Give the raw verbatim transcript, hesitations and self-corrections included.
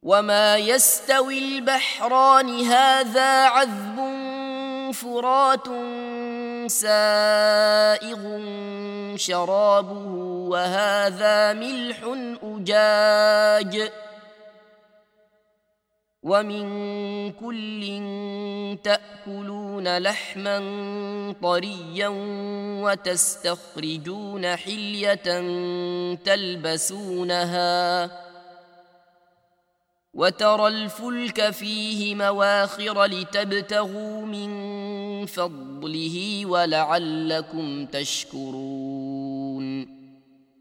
وما يستوي البحران هذا عذب فرات سائغ شرابه وهذا ملح أجاج ومن كل تأكلون لحما طريا وتستخرجون حلية تلبسونها وترى الفلك فيه مواخر لتبتغوا من فضله ولعلكم تشكرون